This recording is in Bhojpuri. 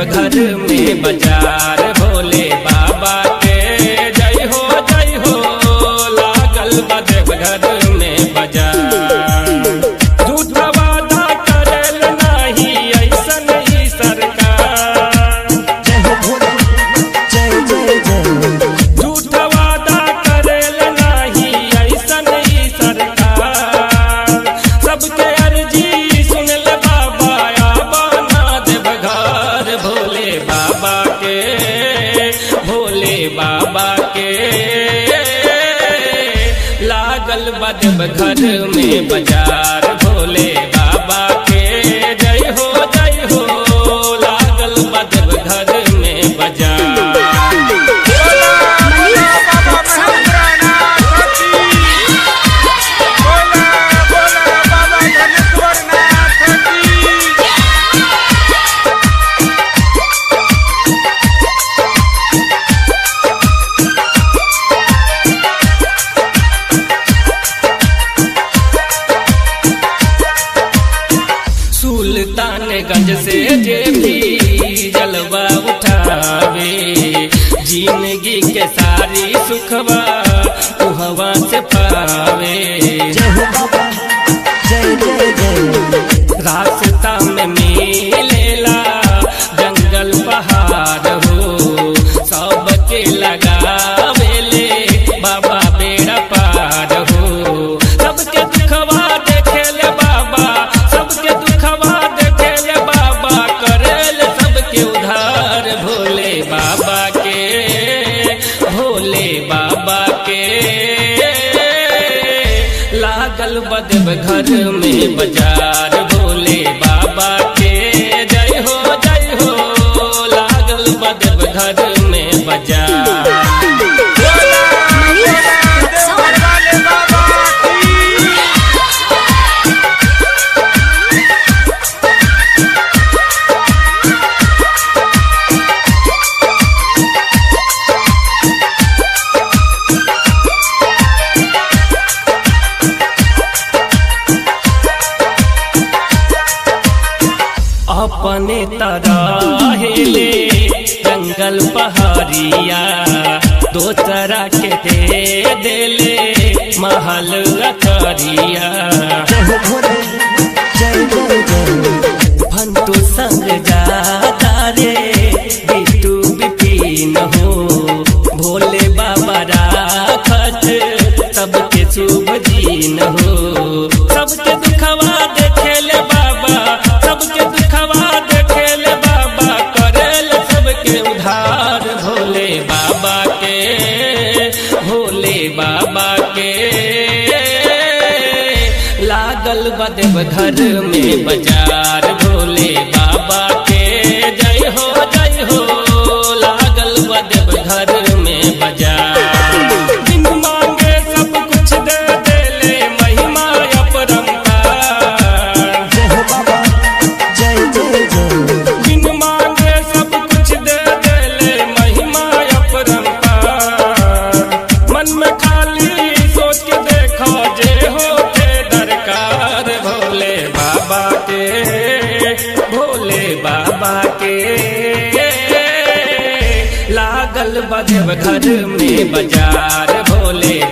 घर में बाजार भोले बाबा के जय हो लागल बा देवघर में बाजार। झूठा वादा करेल नाही ऐसन ही सरकार, झूठा वादा करेल नाही ऐसन ही सरकार। सबके अर्जी सुनल बाबा आबाना देवघर भोले बाबा के, भोले बाबा के लागल बा देवघर में बाजार भोले बाबा के जय हो लागल बा देवघर में बाजार। सुल्तानगंज से जे भी जलवा उठावे, जिंदगी के सारी सुखवा उहवा से पावे। रास्ता में मिलेला जंगल पहाड़ हो, सबके लगावेले बाबा बेड़ा पार हो। सबके दुखवा देखेले बाबा, सबके दुखवा देखेले बाबा, करेल सबके उधार भोले बाबा के, भोले बाबा के लागल बा देवघर में बाजार भोले बाबा के जय हो लागल बा देवघर में बाजार। अपने तराहेले जंगल पहाड़िया, दोसरा के दे देले महल अखरिया। फंटू संग जाता रे बिटू बिपिन हो, भोले बाबा राखत सबके शुभ दिन हो। सबके दुखवा देखेले बाबा, सबके दुखवा देखेले बाबा, करेल सबके उधार भोले बाबा के, भोले बाबा के लागल बा देवघर में बाजार भोले बाबा के जय हो लागल बा देवघर में बाजार। बिन मांगे सब कुछ दे देले महिमा अपरंपार, बिन मांगे सब कुछ दे देले महिमा अपरंपार। मन में खाली सोच के देखो जे हो के दरकार भोले बाबा के, भोले बाबा के लागल बा देवघर में बाजार भोले